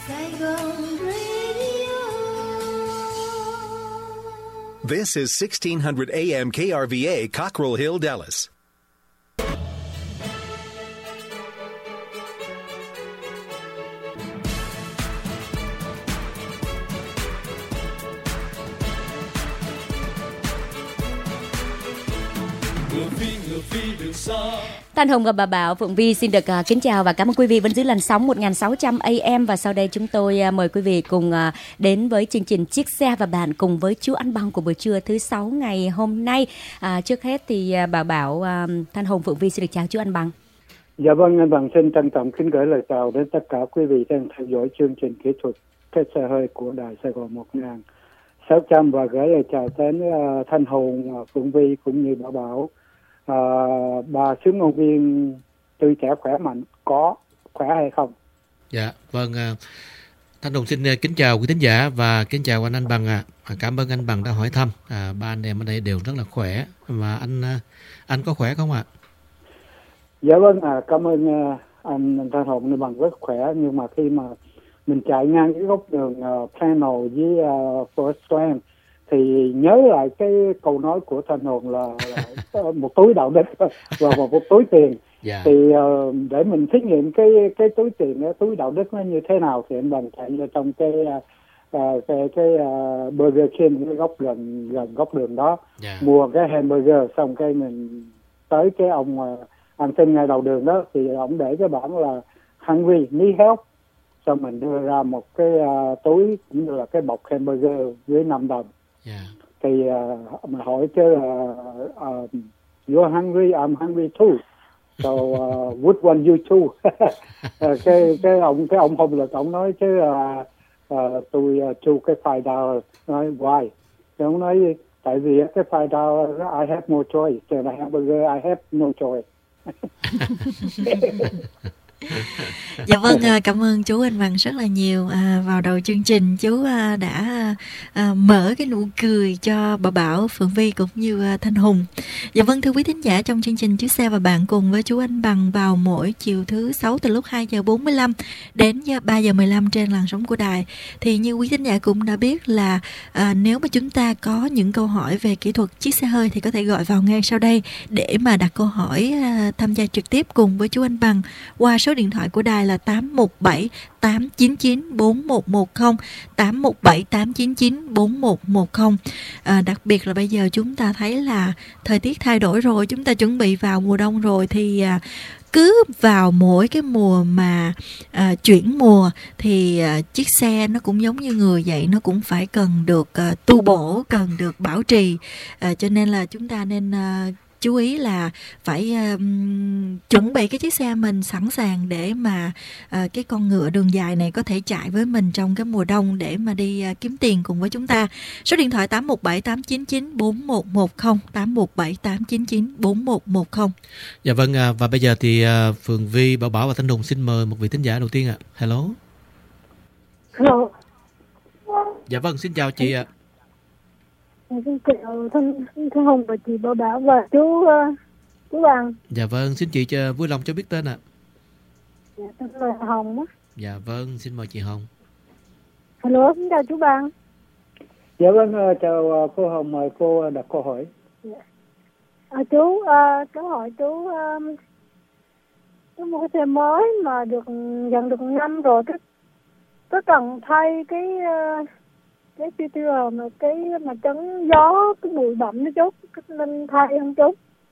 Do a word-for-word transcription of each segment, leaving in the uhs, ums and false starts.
Saigon Radio. This is sixteen hundred A M K R V A, Cockrell Hill, Dallas. Thanh Hùng và bà Bảo, Phượng Vi xin được uh, kính chào và cảm ơn quý vị vẫn giữ làn sóng một nghìn sáu trăm A M. Và sau đây chúng tôi uh, mời quý vị cùng uh, đến với chương trình Chiếc Xe và Bạn cùng với chú Anh Bằng của buổi trưa thứ sáu ngày hôm nay. Uh, trước hết thì uh, bà Bảo, uh, Thanh Hùng, Phượng Vi xin được chào chú Anh Bằng. Dạ vâng, anh Bằng xin trân trọng kính gửi lời chào đến tất cả quý vị đang theo dõi chương trình kỹ thuật Cái Xe Hơi của Đài Sài Gòn một nghìn sáu trăm và gửi lời chào đến uh, Thanh Hùng, uh, Phượng Vi cũng như bà Bảo. À, bà xướng ngôn viên tươi trẻ khỏe mạnh có khỏe hay không? Dạ vâng, Thanh Hùng xin kính chào quý thính giả và kính chào anh anh Bằng ạ. À. Cảm ơn anh Bằng đã hỏi thăm. À, ba anh em ở đây đều rất là khỏe. Và anh anh có khỏe không ạ? À? Dạ vâng, à, cảm ơn anh Thanh Hùng, anh Bằng rất khỏe. Nhưng mà khi mà mình chạy ngang cái góc đường uh, Panel với uh, First Strand thì nhớ lại cái câu nói của Thanh Hùng là, là một túi đạo đức và một, một túi tiền. Yeah. Thì uh, để mình thí nghiệm cái cái túi tiền, cái túi đạo đức nó như thế nào thì anh Bằng chạy vào trong cái uh, cái cái uh, Burger King, cái góc gần gần góc đường đó, yeah. Mua cái hamburger xong cái mình tới cái ông uh, ăn xin ngay đầu đường đó thì ông để cái bảng là hungry, need help. Xong mình đưa ra một cái uh, túi cũng như là cái bọc hamburger dưới năm đồng. Yeah. Thì uh, mình hỏi chứ uh, uh, you're hungry, I'm hungry too. So uh, which one you too? cái cái ông cái ông không lực ông nói chứ uh, uh, tôi uh, chu cái five dollar. Nói why? Thì ông nói tại vì cái five dollar I have more choice. Thì là hamburger I have no choice. Dạ vâng, cảm ơn chú Anh Bằng rất là nhiều. À, vào đầu chương trình chú đã à, mở cái nụ cười cho bà Bảo, Phượng Vi cũng như à, Thanh Hùng. Dạ vâng, thưa quý thính giả, trong chương trình Chiếc Xe và Bạn cùng với chú Anh Bằng vào mỗi chiều thứ sáu từ lúc hai giờ bốn mươi lăm đến ba giờ mười lăm trên làn sóng của đài. Thì như quý thính giả cũng đã biết là à, nếu mà chúng ta có những câu hỏi về kỹ thuật chiếc xe hơi thì có thể gọi vào ngay sau đây để mà đặt câu hỏi à, tham gia trực tiếp cùng với chú Anh Bằng qua số điện thoại của đài là tám một bảy tám chín chín bốn một một không, tám một bảy tám chín chín bốn một một không. À, đặc biệt là bây giờ chúng ta thấy là thời tiết thay đổi rồi, chúng ta chuẩn bị vào mùa đông rồi thì à, cứ vào mỗi cái mùa mà à, chuyển mùa thì à, chiếc xe nó cũng giống như người vậy, nó cũng phải cần được à, tu bổ, cần được bảo trì. À, cho nên là chúng ta nên à, chú ý là phải uh, chuẩn bị cái chiếc xe mình sẵn sàng để mà uh, cái con ngựa đường dài này có thể chạy với mình trong cái mùa đông để mà đi uh, kiếm tiền cùng với chúng ta. Số điện thoại tám một bảy tám chín chín bốn một một không, tám một bảy tám chín chín bốn một một không. Dạ vâng, và bây giờ thì uh, Phượng Vi, Bảo Bảo và Thanh Hùng xin mời một vị thính giả đầu tiên ạ. À. Hello. Hello. Dạ vâng, xin chào chị ạ. À. Xin chào Thanh, Thanh Hùng và chị Bảo Bảo và chú uh, chú Bằng. Dạ vâng, xin chị cho, vui lòng cho biết tên ạ. À. Dạ, tên là Hồng á. Dạ vâng, xin mời chị Hồng. Hello, xin chào chú Bằng. Dạ vâng, chào cô Hồng, mời cô đặt câu hỏi. Dạ. À, chú, uh, chú hỏi chú, uh, chú mua cái xe mới mà được dần được năm rồi, cái có cần thay cái uh, cái pê tê rờ mà cái mà chắn gió, cái bụi bặm nó chút, nên thay không chú?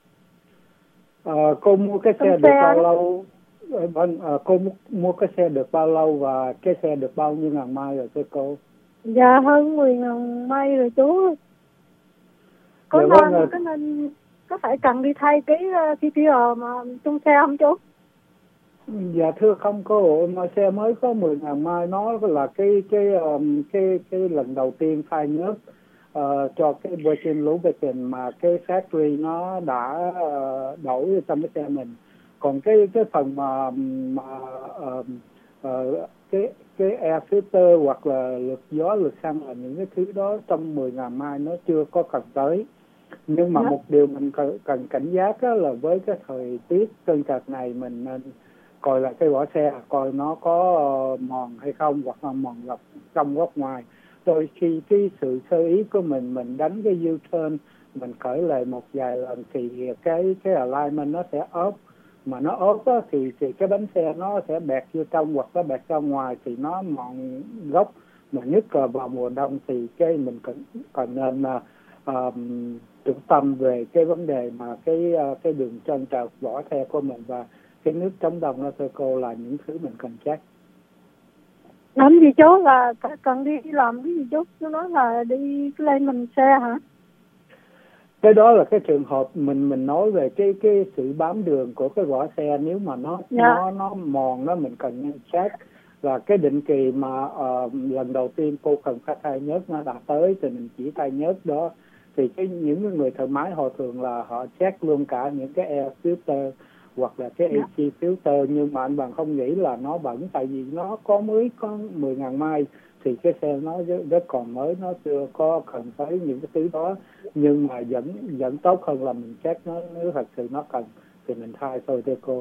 À, cô mua cái xe Trong được xe bao đó. lâu? Vâng, à, cô mua cái xe được bao lâu và cái xe được bao nhiêu ngàn mai rồi thưa cô? Dạ hơn mười ngàn mai rồi chú. Có dạ, nên vâng, có nên có phải cần đi thay cái pê tê rờ mà trong xe không chú? Dạ thưa không cô, mà xe mới có mười ngàn mai, nó là cái cái um, cái cái lần đầu tiên thay nước uh, cho cái Virgin Lubricant mà cái factory nó đã uh, đổi trong cái xe mình. Còn cái cái phần mà mà uh, uh, cái cái air filter hoặc là lực gió, lực xăng là những cái thứ đó trong mười ngàn mai nó chưa có cần tới. Nhưng mà dạ. một điều mình cần, cần cảnh giác là với cái thời tiết trơn trượt này mình nên coi lại cái vỏ xe coi nó có uh, mòn hay không, hoặc là mòn góc trong góc ngoài. Đôi khi cái sự sơ ý của mình mình đánh cái U-turn, mình khởi lại một vài lần thì cái cái alignment nó sẽ ốp, mà nó ốp á, thì thì cái bánh xe nó sẽ bẹt vô trong hoặc nó bẹt ra ngoài thì nó mòn gốc. Mà nhất là vào mùa đông thì cái mình cần cần nên uh, um, chú tâm về cái vấn đề mà cái uh, cái đường chân trào vỏ xe của mình và cái nước chống đông nó thưa cô là những thứ mình cần check. Làm gì chú, là cần đi làm cái gì chú? Chú nói là đi lên mình xe hả? Cái đó là cái trường hợp mình mình nói về cái cái sự bám đường của cái vỏ xe. Nếu mà nó yeah. nó nó mòn, nó mình cần check. Là cái định kỳ mà uh, lần đầu tiên cô cần phải thay nhớt nó đã tới thì mình chỉ thay nhớt đó. Thì cái những người thợ máy họ thường là họ check luôn cả những cái air filter hoặc là cái yeah. a xê filter, nhưng mà anh bạn không nghĩ là nó bẩn, tại vì nó có mới có mười ngàn mai thì cái xe nó rất còn mới, nó chưa có cần tới những cái thứ đó. Nhưng mà vẫn vẫn tốt hơn là mình check nó, nếu thật sự nó cần thì mình thay thôi thưa cô.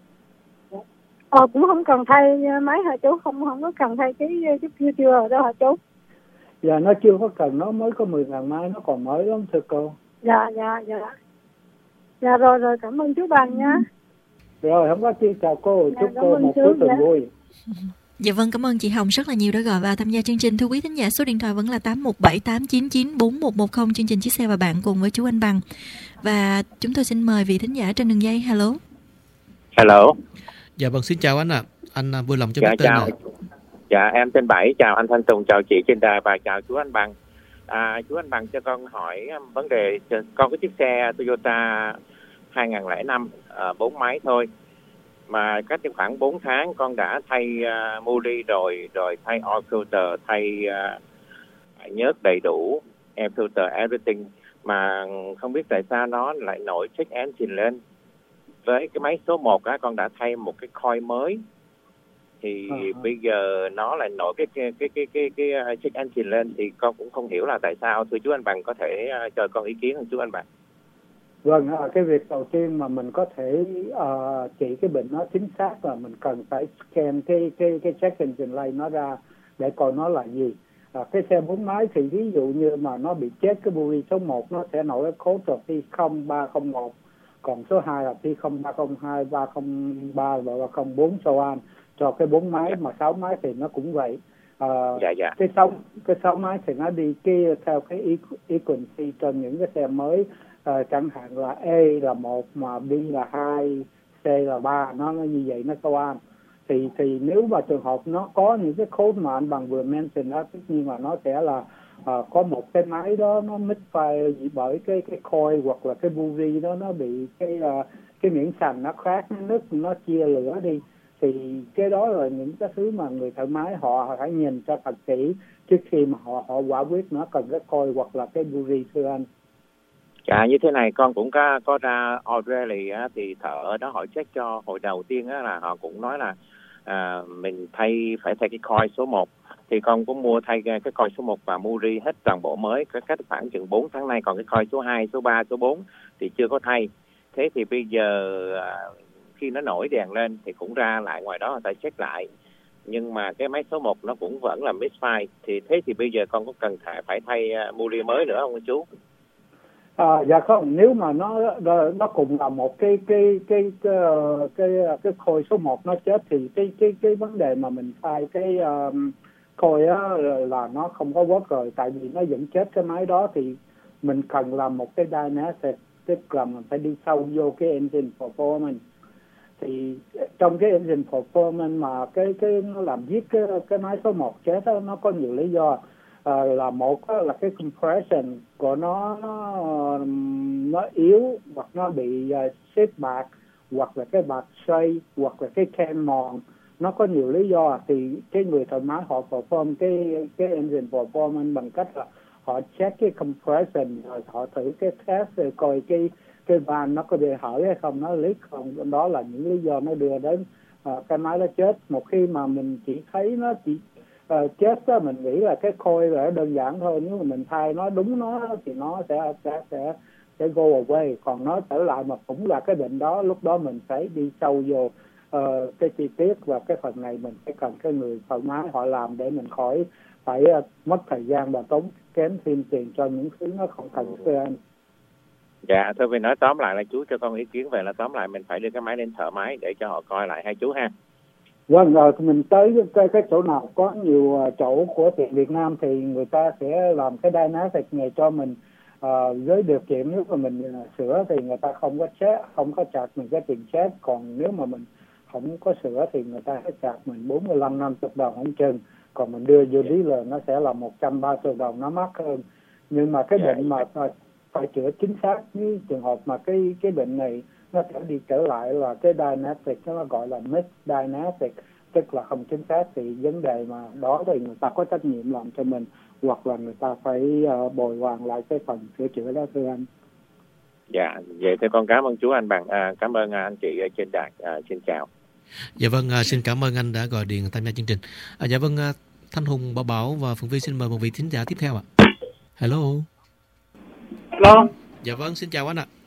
Ờ, cũng không cần thay máy hả chú? Không không có cần thay cái cái filter đó hả chú? Dạ nó chưa có cần, nó mới có mười ngàn mai, nó còn mới lắm thưa cô. Dạ dạ dạ. Dạ rồi rồi, cảm ơn chú Bằng nha. Rồi không có chi, chào cô, dạ, chúc cô một cuối tuần vui. Dạ vâng, cảm ơn chị Hồng rất là nhiều đã gọi vào tham gia chương trình. Thưa quý thính giả, số điện thoại vẫn là tám một bảy tám chín chín bốn một một không, chương trình Chiếc Xe và Bạn cùng với chú Anh Bằng. Và chúng tôi xin mời vị thính giả trên đường dây. Hello. Hello. Dạ vâng, xin chào anh ạ. À. Anh vui lòng cho dạ, biết tên chào. ạ. Dạ em tên Bảy, chào anh Thanh Tùng, chào chị trên đài và chào chú Anh Bằng. À, chú Anh Bằng cho con hỏi vấn đề, con có chiếc xe Toyota hai không không năm bốn uh, máy thôi, mà cách khoảng bốn tháng con đã thay uh, Muli rồi, rồi thay oil filter, thay uh, nhớt đầy đủ, air filter, everything, mà không biết tại sao nó lại nổi check engine lên. Với cái máy số một á, con đã thay một cái coil mới thì uh-huh. bây giờ nó lại nổi cái cái cái cái cái, cái check engine lên, thì con cũng không hiểu là tại sao. Thưa chú Anh Bằng có thể uh, cho con ý kiến không chú Anh Bằng? Vâng, cái việc đầu tiên mà mình có thể uh, chỉ cái bệnh nó chính xác là mình cần phải scan cái cái cái check engine light nó ra để coi nó là gì. À, cái xe bốn máy thì ví dụ như mà nó bị chết cái buri số một, nó sẽ nổi cái code là P không ba không một, còn số hai là P không ba không hai, ba không ba và ba không bốn so an. Cho cái bốn máy mà sáu máy thì nó cũng vậy. À, dạ, dạ. Cái sáu cái sáu máy thì nó đi cái theo cái equency trên những cái xe mới. À, chẳng hạn là A là một mà B là hai, C là ba, nó, nó như vậy nó so an. Thì thì nếu mà trường hợp nó có những cái code mà anh Bằng vừa mention đó, tất nhiên là nó sẽ là à, có một cái máy đó nó misfire bởi cái cái coil hoặc là cái buri đó nó bị cái uh, cái miếng sành nó khác, nó nứt, nó chia lửa đi. Thì cái đó là những cái thứ mà người thợ máy họ phải nhìn cho thật kỹ trước khi mà họ họ quả quyết nó cần cái coil hoặc là cái buri thưa anh. Dạ như thế này, con cũng có có ra Australia á, thì thợ đó họ check cho hồi đầu tiên á, là họ cũng nói là à, mình thay phải thay cái coil số một, thì con cũng mua thay cái coil số một và Muri hết toàn bộ mới, cái cách khoảng chừng bốn tháng nay, còn cái coil số hai, số ba, số bốn thì chưa có thay. Thế thì bây giờ à, khi nó nổi đèn lên thì cũng ra lại ngoài đó người ta check lại, nhưng mà cái máy số một nó cũng vẫn là misfire. Thì thế thì bây giờ con có cần phải thay uh, Muri mới nữa không chú? À, dạ không, nếu mà nó nó cùng là một cái cái cái cái cái, cái coil số một nó chết thì cái cái cái vấn đề mà mình thay cái um, coil á là nó không có work rồi, tại vì nó vẫn chết cái máy đó. Thì mình cần làm một cái diagnostic, tức là mình phải đi sâu vô cái engine performance. Thì trong cái engine performance mà cái cái nó làm giết cái cái máy số một chết đó, nó có nhiều lý do. À, là một là cái compression của nó nó nó yếu, hoặc nó bị uh, xếp bạc, hoặc là cái bạc xoay, hoặc là cái can mòn, nó có nhiều lý do. Thì cái người thợ máy họ perform cái cái engine performance bằng cách là họ check cái compression, rồi họ thử cái test rồi coi cái cái van nó có bị hở hay không, nó leak không. Đó là những lý do nó đưa đến uh, cái máy nó chết. Một khi mà mình chỉ thấy nó chỉ uh, chết đó, mình nghĩ là cái coil là đơn giản thôi. Nếu mà mình thay nó đúng nó thì nó sẽ sẽ sẽ sẽ go away. Còn nó trở lại mà cũng là cái bệnh đó, lúc đó mình phải đi sâu vô uh, cái chi tiết, và cái phần này mình phải cần cái người thợ máy họ làm để mình khỏi phải uh, mất thời gian và tốn kém thêm tiền cho những thứ nó không cần thưa anh. Dạ, thôi vì nói tóm lại là chú cho con ý kiến về là tóm lại mình phải đưa cái máy đến thợ máy để cho họ coi lại hai chú ha. Vâng, rồi mình tới cái, cái chỗ nào có nhiều chỗ của tiệm Việt Nam thì người ta sẽ làm cái Dynamic này cho mình, uh, với điều kiện nếu mà mình uh, sửa thì người ta không có chết, không có charge mình cái tiền chết. Còn nếu mà mình không có sửa thì người ta sẽ charge mình bốn mươi lăm năm mươi đồng không chừng. Còn mình đưa vô dealer nó sẽ là một trăm ba mươi đồng, nó mắc hơn. Nhưng mà cái bệnh mà phải chữa chính xác, như trường hợp mà cái cái bệnh này nó sẽ đi trở lại là cái Dynamic, nó gọi là misdiagnosis, tức là không chính xác, thì vấn đề mà đó thì người ta có trách nhiệm làm cho mình, hoặc là người ta phải uh, bồi hoàn lại cái phần sửa chữa đó thưa anh. Dạ, vậy thì con cảm ơn chú anh Bằng, à, cảm ơn anh chị ở trên đài, à, xin chào. Dạ vâng, à, xin cảm ơn anh đã gọi điện tham gia chương trình. À, dạ vâng, à, Thanh Hùng, Bảo Bảo và Phượng Vi xin mời một vị thính giả tiếp theo ạ. Hello. Hello. Dạ vâng, xin chào anh ạ.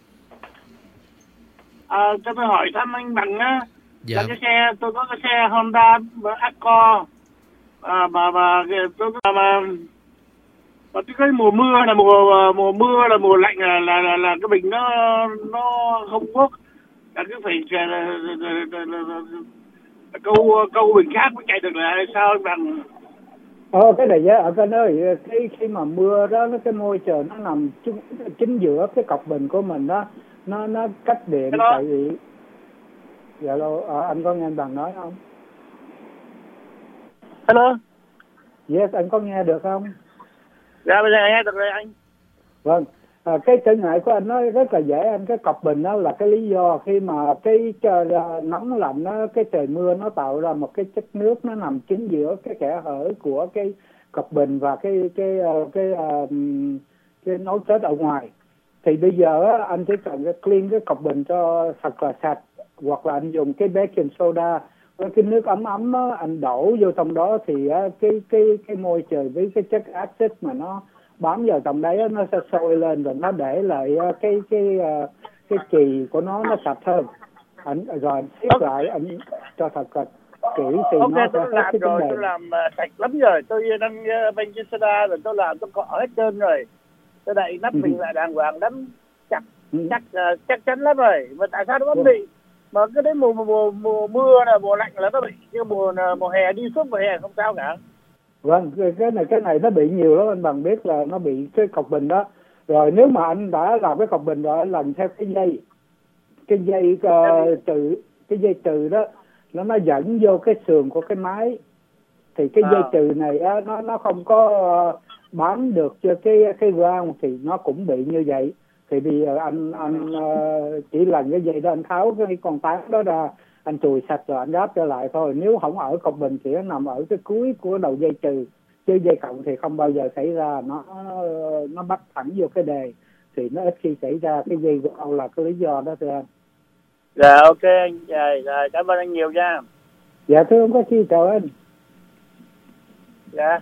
À, cho tôi hỏi thăm anh Bằng á. Dạ. Là cái xe, tôi có cái xe Honda Accord, à, mà mà tôi mà, mà, mà cái mùa mưa là mùa mùa mưa là mùa lạnh là là là, là cái bình nó nó không có, là cứ phải là, là, là, là, là, là, câu câu bình khác mới chạy được là sao anh Bằng? Ờ, cái này ở cái nơi khi khi mà mưa đó, nó cái môi trường nó nằm chính, chính giữa cái cọc bình của mình đó, nó nó cách điện. Hello. Tại vì dạ đâu à, anh có nghe anh Bằng nói không? Hello. Yes, anh có nghe được không? Dạ bây giờ nghe được rồi anh. Vâng. À, cái trở ngại của anh nói rất là dễ anh. Cái cọc bình đó là cái lý do khi mà cái trời nóng lạnh đó, cái trời mưa nó tạo ra một cái chất nước nó nằm chính giữa cái kẽ hở của cái cọc bình và cái cái cái cái, uh, cái nối kết ở ngoài. Thì bây giờ anh chỉ cần cái clean cái cọc bình cho thật là sạch, hoặc là anh dùng cái baking soda với cái nước ấm ấm đó, anh đổ vô trong đó thì cái cái cái môi trường với cái chất axit mà nó bám vào trong đấy nó sẽ sôi lên, rồi nó để lại cái cái cái chì của nó nó sạch hơn. Anh rồi anh siết lại, anh cho thật là kỹ thì okay, nó sẽ tôi làm rồi, tôi làm uh, sạch lắm rồi. Tôi đang uh, baking soda rồi tôi làm, tôi cọ hết trơn rồi. Tôi đậy nắp mình lại đàng hoàng lắm, chắc ừ. chắc uh, chắc chắn lắm rồi. Mà tại sao nó vẫn bị? Mà cái đấy mùa mùa mùa mưa là mùa lạnh là nó bị, chứ mùa mùa hè đi suốt mùa hè không sao cả. Vâng, cái này cái này nó bị nhiều lắm, anh Bằng biết là nó bị cái cọc bình đó. Rồi nếu mà anh đã làm cái cọc bình rồi, anh làm theo cái dây cái dây uh, trừ cái dây trừ đó, nó nó dẫn vô cái sườn của cái máy, thì cái à. dây trừ này á, nó nó không có uh, bám được cho cái cái ground thì nó cũng bị như vậy. Thì bây giờ anh anh uh, chỉ lần cái dây đó anh tháo cái con tán đó ra, anh chùi sạch rồi anh ráp trở lại thôi. Nếu không ở cọc bình thì nó nằm ở cái cuối của đầu dây trừ, chứ dây cộng thì không bao giờ xảy ra, nó nó bắt thẳng vô cái đề thì nó ít khi xảy ra. Cái dây ground là cái lý do đó thưa anh. Dạ ok anh, dạ, dạ cảm ơn anh nhiều nha. Dạ thưa không có chi, chào anh. Dạ.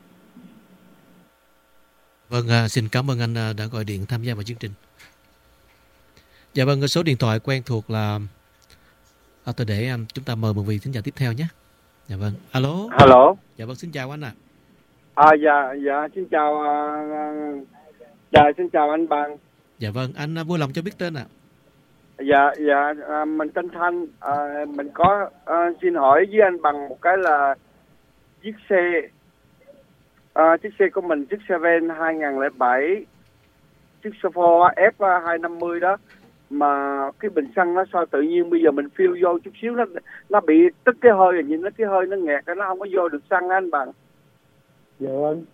Vâng, à, xin cảm ơn anh đã gọi điện tham gia vào chương trình. Dạ vâng, số điện thoại quen thuộc là à, tôi để um, chúng ta mời một vị thính giả tiếp theo nhé. Dạ vâng, alo. Alo. Dạ vâng, xin chào anh ạ. À. à dạ dạ xin chào uh, dạ xin chào anh Bằng. Dạ vâng, anh vui lòng cho biết tên ạ. Dạ dạ à, mình tên Thanh, à, mình có à, xin hỏi với anh Bằng một cái là chiếc xe à, chiếc xe của mình, chiếc Seven hai không không bảy, chiếc Ford F hai năm mươi đó, mà cái bình xăng nó sao tự nhiên bây giờ mình phiêu vô chút xíu nó nó bị tức cái hơi, rồi nhìn nó cái hơi nó nghẹt, nó không có vô được xăng anh Bằng. Dạ vâng.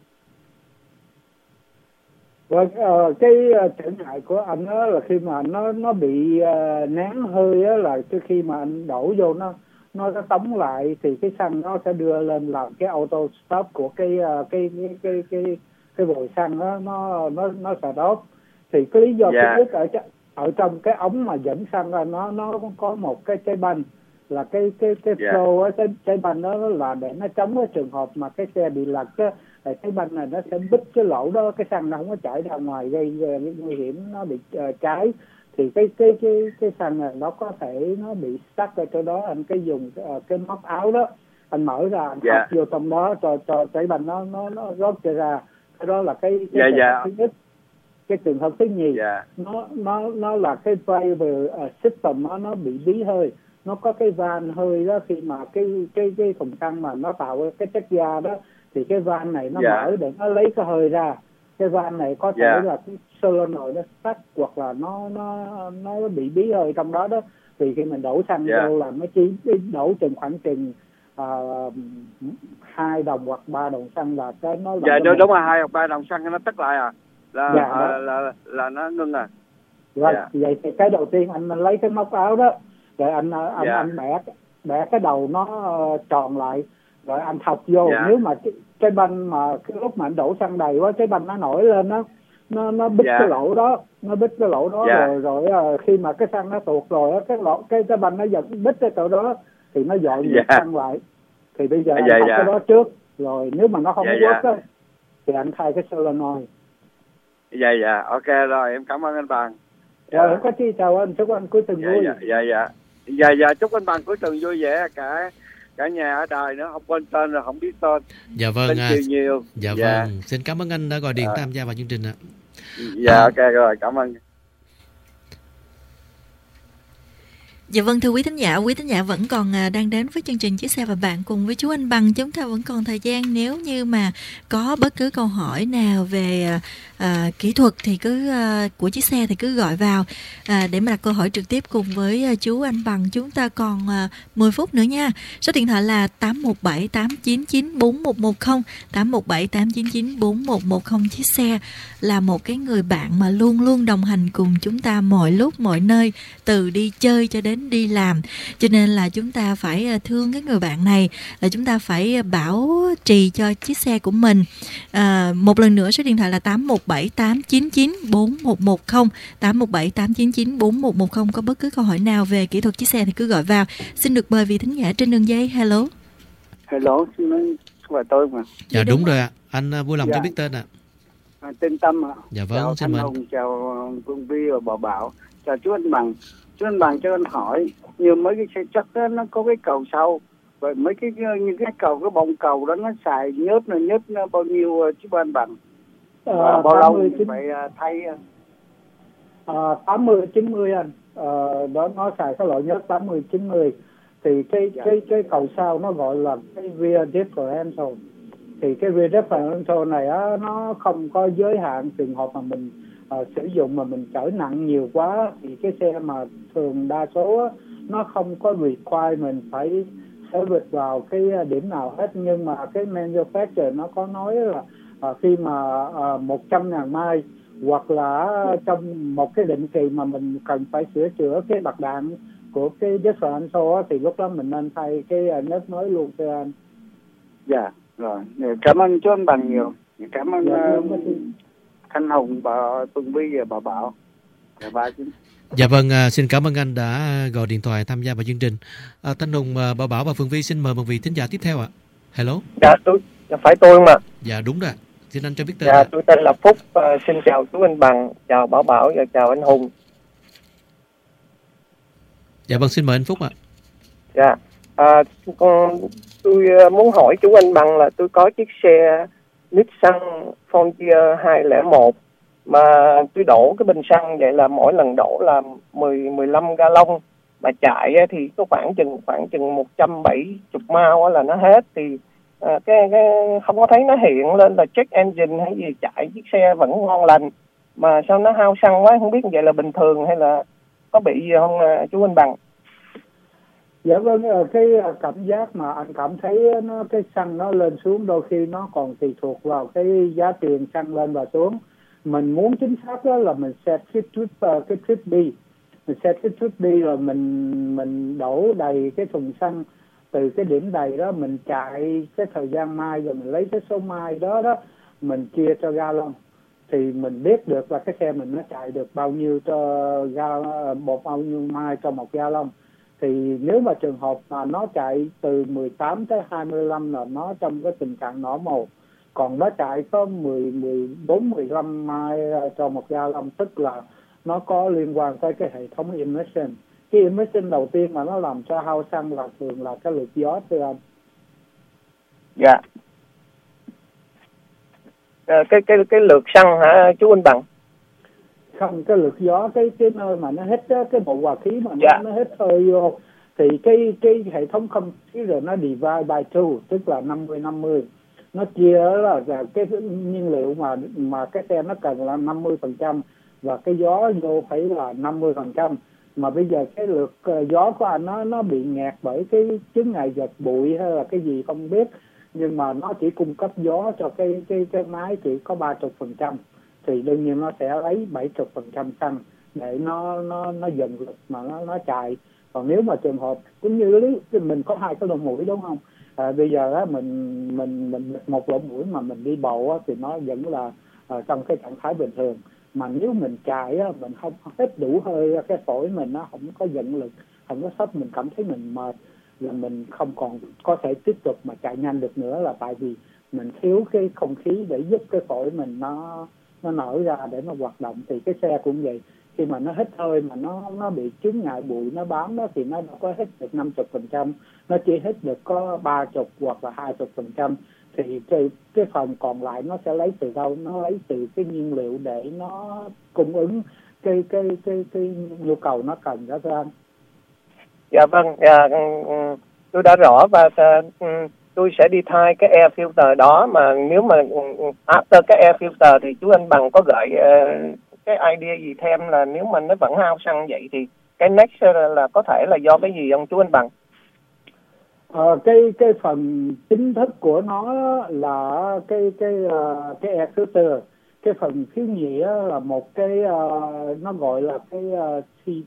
Vâng, uh, cái uh, trở ngại của anh đó là khi mà nó nó bị uh, nén hơi á, là cái khi mà anh đổ vô nó nó nó tống lại thì cái xăng nó sẽ đưa lên làm cái auto stop của cái uh, cái cái cái cái cái vòi xăng đó, nó nó nó sẽ đốt. Thì cái lý do yeah. thứ nhất ở ở trong cái ống mà dẫn xăng ra, nó nó có một cái trái banh, là cái cái cái yeah. flow á, cái trái banh đó là để nó chống cái trường hợp mà cái xe bị lật á, thì cái banh này nó sẽ bít cái lỗ đó, cái xăng nó không có chảy ra ngoài, gây, gây nguy hiểm nó bị uh, cháy. Thì thì cái cái cái cái xăng này nó có thể nó bị stuck ở chỗ đó, anh cái dùng uh, cái móc áo đó, anh mở ra anh Dạ. yeah. vô trong đó cho cho cái banh nó nó nó rót cho ra. Cái đó là cái cái Dạ, trường dạ. hợp thứ nhất. Cái trường hợp thứ nhì, Dạ. nó nó nó là cái valve uh, system nó nó bị bí hơi, nó có cái van hơi đó, khi mà cái cái cái thùng xăng mà nó tạo cái chất ga đó thì cái van này nó Dạ. mở để nó lấy cái hơi ra. Cái van này có thể Dạ. là cái solenoid nó tắt hoặc là nó nó nó bị bí hơi trong đó đó, thì khi mình đổ xăng Dạ. vô là nó chỉ đổ chừng khoảng chừng uh, hai đồng hoặc ba đồng xăng là cái nó Dạ đúng, đúng rồi, hai hoặc ba đồng xăng nó tắt lại à, là Dạ, à, là, là là nó ngưng à. Rồi, Dạ. vậy thì cái đầu tiên anh lấy cái móc áo đó, rồi anh anh Dạ. anh bẻ bẻ cái đầu nó uh, tròn lại, rồi anh thọc vô. Dạ. Nếu mà cái, cái banh mà cái lúc mà anh đổ xăng đầy quá, cái banh nó nổi lên đó, nó nó bít Dạ. cái lỗ đó, nó bít cái lỗ đó. Dạ. rồi rồi uh, khi mà cái xăng nó tuột rồi á, cái lỗ cái cái banh nó giật bít cái chỗ đó thì nó dội ngược Dạ. xăng lại. Thì bây giờ anh Dạ, thọc dạ. cái đó trước, rồi nếu mà nó không Dạ, có dạ. quất á thì anh thay cái solenoid. Dạ dạ, ok rồi, em cảm ơn anh Bằng. Rồi không có chi, chào anh, chúc anh cuối tuần Dạ vui. dạ dạ dạ. Dạ dạ, chúc anh Bằng cuối tuần vui vẻ, cả cả nhà ở đời nữa, không quên tên rồi không biết tên. Dạ vâng. Tên à, chiều nhiều. Dạ, Dạ. vâng. Xin cảm ơn anh đã gọi điện À. tham gia vào chương trình ạ. Dạ ok rồi, cảm ơn. Dạ vâng, thưa quý thính giả, quý thính giả vẫn còn à, đang đến với chương trình Chiếc Xe và Bạn cùng với chú Anh Bằng. Chúng ta vẫn còn thời gian, nếu như mà có bất cứ câu hỏi nào về à, à, kỹ thuật thì cứ à, của chiếc xe thì cứ gọi vào à, để mà đặt câu hỏi trực tiếp cùng với à, chú Anh Bằng. Chúng ta còn à, mười phút nữa nha. Số điện thoại là tám một bảy tám chín chín bốn một một không, tám một bảy tám chín chín bốn một một không. Chiếc xe là một cái người bạn mà luôn luôn đồng hành cùng chúng ta mọi lúc mọi nơi, từ đi chơi cho đến đi làm. Cho nên là chúng ta phải thương cái người bạn này, là chúng ta phải bảo trì cho chiếc xe của mình. À, một lần nữa số điện thoại là tám một bảy tám chín chín bốn một một không, tám một bảy tám chín chín bốn một một không. Có bất cứ câu hỏi nào về kỹ thuật chiếc xe thì cứ gọi vào. Xin được mời vị thính giả trên đường dây. Hello. Hello, xin nói là tôi mà. Dạ, Dạ, đúng, đúng rồi ạ. Anh à, vui lòng Dạ. cho biết tên ạ. À, tên Tâm ạ. Dạ vâng, Chào xin Thanh mời. Hùng, chào Phương Vi và Bảo Bảo. Chào chú anh Bằng. Chú anh Bằng cho anh hỏi, như mấy cái xe chất đó nó có cái cầu sau, rồi mấy cái những cái cầu, cái bông cầu đó nó xài nhớt nó nhớt nó bao nhiêu chú anh Bằng? Ờ, Và bao lâu tám mươi, thì chín- phải à, thay? Ờ, tám mươi chín mươi anh. Ờ, đó nó xài cái loại nhớt tám mươi chín mươi. Thì cái Dạ. cái cái cầu sau nó gọi là cái rear differential. Thì cái rear differential này á, nó không có giới hạn trường hợp mà mình ờ, sử dụng mà mình chở nặng nhiều quá, thì cái xe mà thường đa số á, nó không có require mình phải service vào cái điểm nào hết. Nhưng mà cái manufacturer nó có nói là ờ, khi mà uh, một trăm ngàn mai hoặc là trong một cái định kỳ mà mình cần phải sửa chữa cái bạc đạn của cái differential á, thì lúc đó mình nên thay cái uh, nhớt mới luôn thưa anh. Dạ, rồi. Cảm ơn chú anh Bằng nhiều. Cảm ơn Dạ, uh, Thanh Hùng và Phương Vi và Bảo Bảo. Dạ, ba chú. Dạ vâng, à, xin cảm ơn anh đã gọi điện thoại tham gia vào chương trình. À, Thanh Hùng, à, Bảo Bảo và Phương Vi xin mời một vị thính giả tiếp theo ạ. Hello. Dạ, tôi, dạ, phải tôi không ạ? Dạ đúng rồi ạ. Xin anh cho biết tên Dạ, ạ. tôi tên là Phúc. Uh, xin chào chú anh Bằng, chào Bảo Bảo và chào anh Hùng. Dạ vâng, xin mời anh Phúc ạ. Dạ, à, con, tôi uh, muốn hỏi chú anh Bằng là tôi có chiếc xe Nissan Frontier hai không một mà tôi đổ cái bình xăng vậy là mỗi lần đổ là mười mười lăm gallon, mà chạy á thì có khoảng chừng khoảng chừng một trăm bảy mươi mile á là nó hết. Thì à, cái, cái không có thấy nó hiện lên là check engine hay gì, chạy chiếc xe vẫn ngon lành mà sao nó hao xăng quá, không biết vậy là bình thường hay là có bị gì không à, chú anh Bằng? Dạ vâng, ờ, cái ờ, cảm giác mà anh cảm thấy nó cái xăng nó lên xuống đôi khi nó còn tùy thuộc vào cái giá tiền xăng lên và xuống. Mình muốn chính xác đó là mình set cái trip uh, cái trip đi, mình set cái trip đi rồi mình mình đổ đầy cái thùng xăng từ cái điểm đầy đó, mình chạy cái thời gian mai rồi mình lấy cái số mai đó đó mình chia cho gallon, thì mình biết được là cái xe mình nó chạy được bao nhiêu cho ga một bao nhiêu mai cho một gallon. Thì nếu mà trường hợp mà nó chạy từ mười tám tới hai mươi lăm là nó trong cái tình trạng normal, còn nó chạy có mười, mười bốn, mười lăm mai cho một gallon, tức là nó có liên quan tới cái hệ thống emission. Cái emission đầu tiên mà nó làm cho hao xăng là thường là cái lượt gió, thưa anh. Dạ. À, cái cái cái lượt xăng hả chú Anh Bằng? Không, cái lượt gió, cái cái nơi mà nó hết đó, cái bộ hòa khí mà dạ. nó, nó hết hơi vô, thì cái cái hệ thống không khí rồi nó divide by two, tức là năm mươi năm mươi. Nó chia là, là cái nhiên liệu mà mà cái xe nó cần là năm mươi phần trăm và cái gió vô phải là năm mươi phần trăm. Mà bây giờ cái lượt uh, gió của anh nó nó bị nghẹt bởi cái chướng ngại vật bụi hay là cái gì không biết, nhưng mà nó chỉ cung cấp gió cho cái cái cái máy chỉ có ba mươi phần trăm, thì đương nhiên nó sẽ lấy bảy mươi phần trăm xăng để nó nó nó dần lực mà nó nó chạy. Còn nếu mà trường hợp cũng như lý mình có hai cái lỗ mũi đúng không? À, bây giờ á mình mình mình một lỗ mũi mà mình đi bộ á, thì nó vẫn là à, trong cái trạng thái bình thường. Mà nếu mình chạy á, mình không hết đủ hơi, cái phổi mình nó không có dẫn lực, không có sắp, mình cảm thấy mình mệt, là mình không còn có thể tiếp tục mà chạy nhanh được nữa, là tại vì mình thiếu cái không khí để giúp cái phổi mình nó nó nở ra để nó hoạt động. Thì cái xe cũng vậy, khi mà nó hết hơi mà nó nó bị chướng ngại bụi nó bám đó thì nó đâu có hết được năm mươi phần trăm, nó chỉ hết được có ba mươi hoặc là hai mươi phần trăm, thì cái cái phần còn lại nó sẽ lấy từ đâu? Nó lấy từ cái nhiên liệu để nó cung ứng cái cái cái cái nhu cầu nó cần đó thưa anh. Dạ vâng, dạ, tôi đã rõ và tôi sẽ đi thay cái air filter đó. Mà nếu mà after cái air filter thì chú Anh Bằng có gợi uh, cái idea gì thêm là nếu mà nó vẫn hao xăng vậy thì cái next là có thể là do cái gì không chú Anh Bằng? Ờ, cái cái phần chính thức của nó là cái cái uh, cái air filter. Cái phần thiếu nhì là một cái uh, nó gọi là cái uh,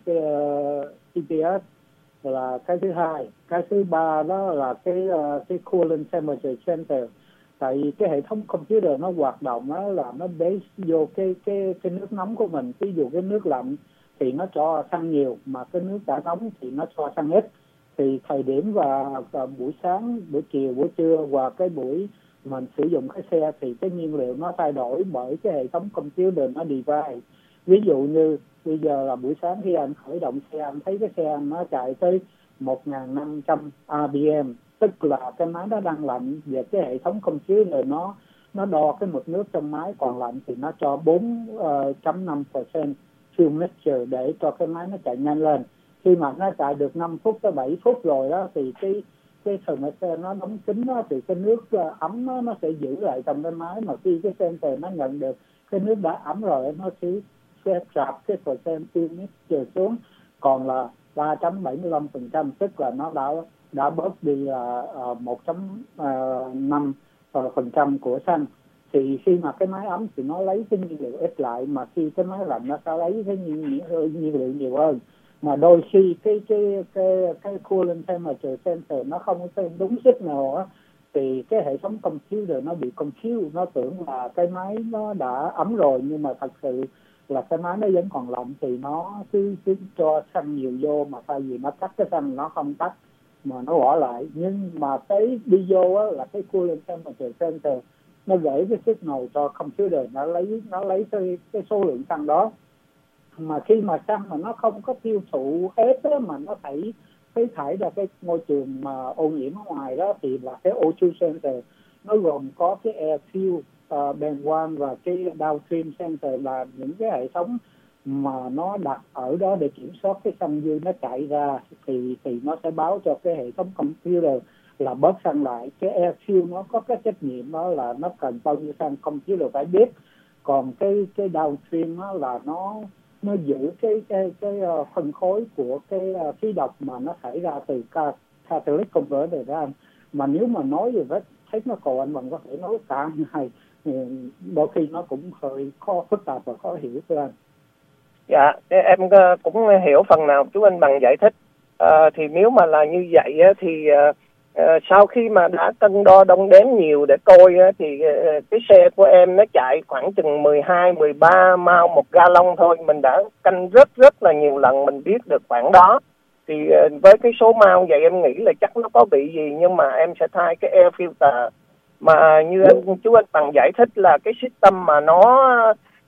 xê pê ét là cái thứ hai. Cái thứ ba đó là cái uh, cái coolant temperature center. Tại vì cái hệ thống computer nó hoạt động đó là nó base vô cái cái cái nước nóng của mình. Ví dụ cái nước lạnh thì nó cho xăng nhiều, mà cái nước đã nóng thì nó cho xăng ít. Thì thời điểm và, và buổi sáng, buổi chiều, buổi trưa và cái buổi mình sử dụng cái xe thì cái nhiên liệu nó thay đổi bởi cái hệ thống computer nó divide. Ví dụ như bây giờ là buổi sáng khi anh khởi động xe, anh thấy cái xe anh nó chạy tới một nghìn năm trăm rờ pê em, tức là cái máy nó đang lạnh, và cái hệ thống computer nó nó đo cái mực nước trong máy còn lạnh thì nó cho bốn phẩy năm phần trăm fuel mixture để cho cái máy nó chạy nhanh lên. Khi mà nó chạy được năm phút tới bảy phút rồi đó thì cái cái thermostat nó đóng kín đó, thì cái nước ấm nó, nó sẽ giữ lại trong cái máy. Mà khi cái sensor nó nhận được cái nước đã ấm rồi, nó sẽ sẽ trap cái percent fuel mixture xuống còn là ba phẩy bảy mươi lăm phần trăm, tức là nó đã đã bớt đi là uh, một phẩy năm phần trăm của xăng. Thì khi mà cái máy ấm thì nó lấy cái nhiên liệu ít lại, mà khi cái máy lạnh nó sẽ lấy cái nhiên, nhiên liệu nhiều hơn. Mà đôi khi cái cái cái cái coolant temperature sensor nó không có đúng signal á, thì cái hệ thống computer nó bị confused, nó tưởng là cái máy nó đã ấm rồi, nhưng mà thật sự là cái máy nó vẫn còn lạnh, thì nó cứ, cứ cho xăng nhiều vô, mà thay vì nó tắt cái xăng nó không tắt mà nó bỏ lại. Nhưng mà cái đi vô á là cái coolant temperature sensor nó gửi cái signal cho computer, nó lấy nó lấy cái, cái số lượng xăng đó. Mà khi mà xăng mà nó không có tiêu thụ hết á, mà nó phải phải thải ra cái môi trường mà ô nhiễm ở ngoài đó, thì là cái ô hai sensor nó gồm có cái air fuel uh, band one và cái downstream sensor, là những cái hệ thống mà nó đặt ở đó để kiểm soát cái xăng dư nó chạy ra, thì thì nó sẽ báo cho cái hệ thống computer là bớt xăng lại. Cái air fuel nó có cái trách nhiệm đó là nó cần bao nhiêu xăng computer phải biết. Còn cái cái downstream đó là nó nó giữ cái cái cái uh, phân khối của cái uh, khí độc mà nó xảy ra từ catalytic converter ra. Mà nếu mà nói về vết technical, anh Bằng có thể nói cả ngày, đôi khi nó cũng hơi khó, phức tạp và khó hiểu thưa anh. Dạ, em cũng hiểu phần nào chú Anh Bằng giải thích. À, thì nếu mà là như vậy thì à, sau khi mà đã cân đo đong đếm nhiều để coi thì cái xe của em nó chạy khoảng chừng mười hai mười ba mile một gallon thôi. Mình đã canh rất rất là nhiều lần, mình biết được khoảng đó. Thì với cái số mile vậy em nghĩ là chắc nó có bị gì, nhưng mà em sẽ thay cái air filter. Mà như anh chú Anh Bằng giải thích là cái system mà nó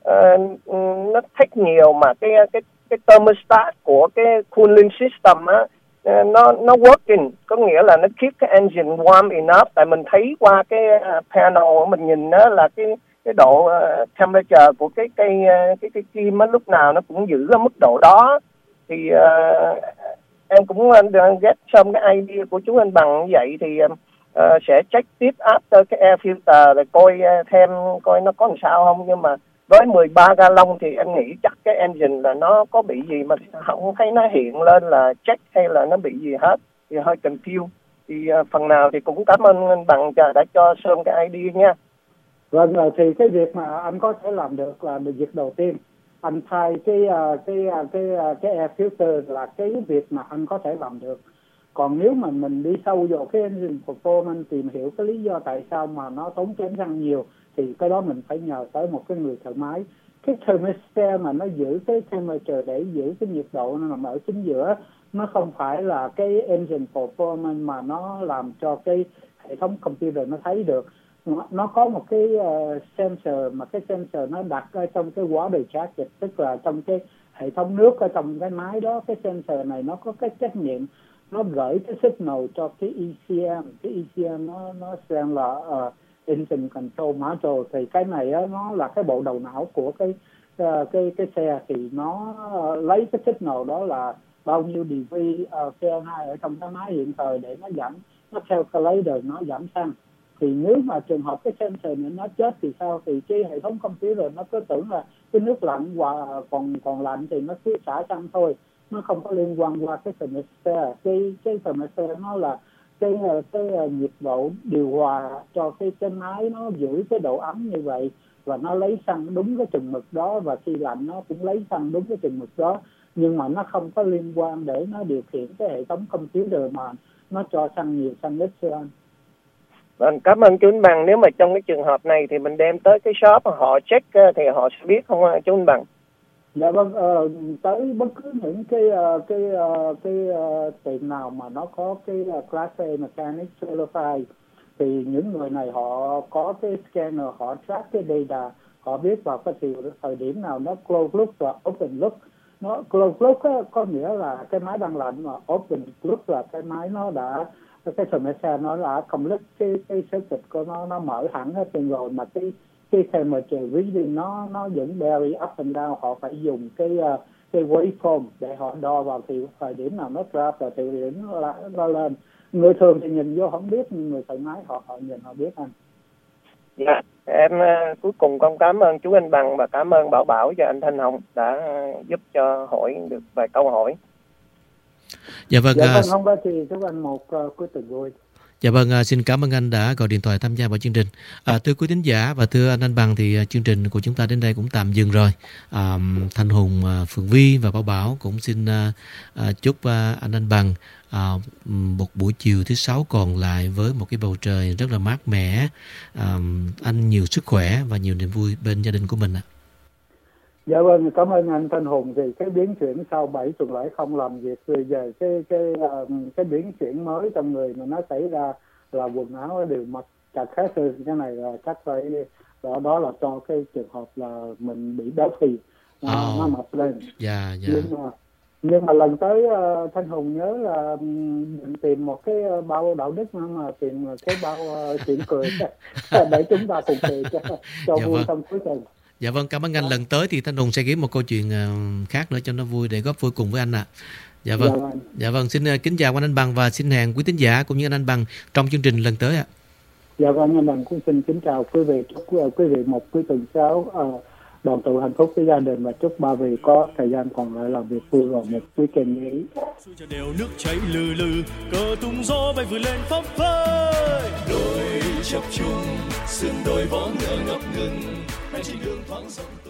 uh, nó thích nhiều mà cái cái cái thermostat của cái cooling system á nó nó working, có nghĩa là nó keep cái engine warm enough. Tại mình thấy qua cái panel mình nhìn đó là cái cái độ uh, temperature của cái cây uh, cái cái kim á lúc nào nó cũng giữ ở mức độ đó. Thì uh, em cũng uh, get xong cái idea của chú anh Bằng như vậy thì uh, sẽ check tiếp after cái air filter rồi coi uh, thêm coi nó có làm sao không. Nhưng mà với mười ba gallon thì em nghĩ chắc cái engine là nó có bị gì mà không thấy nó hiện lên là check hay là nó bị gì hết, thì hơi confused. Thì uh, phần nào thì cũng cảm ơn anh Bằng đã cho Sơn cái idea nha. Vâng, thì cái việc mà anh có thể làm được là việc đầu tiên, anh thay cái cái cái cái air filter là cái việc mà anh có thể làm được. Còn nếu mà mình đi sâu vào cái engine performance, tìm hiểu cái lý do tại sao mà nó tốn kém xăng nhiều, thì cái đó mình phải nhờ tới một cái người thợ máy. Cái thermostat mà nó giữ cái temperature để giữ cái nhiệt độ nó nằm ở chính giữa, nó không phải là cái engine performance mà nó làm cho cái hệ thống computer nó thấy được. Nó có một cái uh, sensor mà cái sensor nó đặt ở trong cái water jacket, tức là trong cái hệ thống nước ở trong cái máy đó. Cái sensor này nó có cái trách nhiệm nó gửi cái signal cho cái e xê em. Cái e xê em nó nó xem là uh, engine control module, thì cái này á, nó là cái bộ đầu não của cái uh, cái cái xe. Thì nó uh, lấy cái signal đó là bao nhiêu degree uh, Fahrenheit ở trong cái máy hiện thời để nó giảm, nó calculator nó giảm xăng. Thì nếu mà trường hợp cái sensor này nó chết thì sao? Thì cái hệ thống computer nó cứ tưởng là cái nước lạnh và còn còn lạnh thì nó cứ xả xăng thôi, nó không có liên quan qua cái thermostat. Cái cái thermostat nó là cái cái, cái nhiệt độ điều hòa cho cái cái máy nó giữ cái độ ấm như vậy, và nó lấy xăng đúng cái chừng mực đó, và khi lạnh nó cũng lấy xăng đúng cái chừng mực đó. Nhưng mà nó không có liên quan để nó điều khiển cái hệ thống computer mà nó cho xăng nhiều xăng ít xưa anh. Vâng, cảm ơn chú anh Bằng. Nếu mà trong cái trường hợp này thì mình đem tới cái shop họ check thì họ sẽ biết không chú anh Bằng? Dạ vâng, uh, tới bất cứ những cái uh, cái uh, cái uh, tiệm nào mà nó có cái uh, Class A Mechanic Certified, thì những người này họ có cái scanner, họ track cái data, họ biết vào cái thời điểm nào nó close loop và open loop. Nó close loop á, có nghĩa là cái máy đang lạnh, mà open loop là cái máy nó đã cái thermostat nó đã complete cái cái circuit của nó nó mở hẳn hết rồi, mà cái cái temperature reading nó nó vẫn vary up and down. Họ phải dùng cái uh, cái waveform để họ đo vào thì thời điểm nào nó drop và thời điểm nó, nó lên. Người thường thì nhìn vô không biết, người thợ máy họ họ nhìn họ biết anh. Dạ, em uh, cuối cùng con cảm ơn chú anh Bằng và cảm ơn Bảo Bảo và anh Thanh Hồng đã uh, giúp cho hỏi được vài câu hỏi. Dạ vâng, dạ vâng, không có thì chúc anh một uh, cuối tuần vui. Dạ vâng, à, xin cảm ơn anh đã gọi điện thoại tham gia vào chương trình. À, thưa quý thính giả và thưa anh Anh Bằng, thì chương trình của chúng ta đến đây cũng tạm dừng rồi. À, Thanh Hùng, à, Phượng Vi và Bảo Bảo cũng xin à, à, chúc à, anh Anh Bằng à, một buổi chiều thứ sáu còn lại với một cái bầu trời rất là mát mẻ. À, anh nhiều sức khỏe và nhiều niềm vui bên gia đình của mình ạ. Dạ vâng, cảm ơn anh Thanh Hùng. Thì cái biến chuyển sau bảy tuần lễ không làm việc, rồi về cái cái cái biến chuyển mới trong người mà nó xảy ra là quần áo đều mặc chặt hết. Rồi cái này là chắc phải đó, đó là cho cái trường hợp là mình bị béo phì nó, oh. nó mập lên. Dạ dạ. Nhưng mà nhưng mà lần tới uh, Thanh Hùng nhớ là định tìm một cái bao đạo đức, mà tìm cái bao uh, chuyện cười để chúng ta cùng cười cho cho dạ vui vâng. trong cuối tuần. Dạ vâng, cảm ơn anh. Lần tới thì Thanh Hùng sẽ kiếm một câu chuyện khác nữa cho nó vui để góp vui cùng với anh ạ. À. Dạ vâng. Dạ vâng. Dạ vâng, xin kính chào anh Anh Bằng và xin hẹn quý thính giả cũng như anh Anh Bằng trong chương trình lần tới ạ. À. Dạ vâng, anh Bằng cũng xin kính chào quý vị, chúc quý vị một cuối tuần sáu uh, đoàn tụ hạnh phúc với gia đình, và chúc ba vị có thời gian còn lại làm việc vui vào một weekend nghỉ. Đều nước chảy lừ lừ, cờ tung gió bay vừa lên phấp phới. Đôi chập trùng, sương đôi vó ngựa ngập ngừng, trên đường thoáng rộng.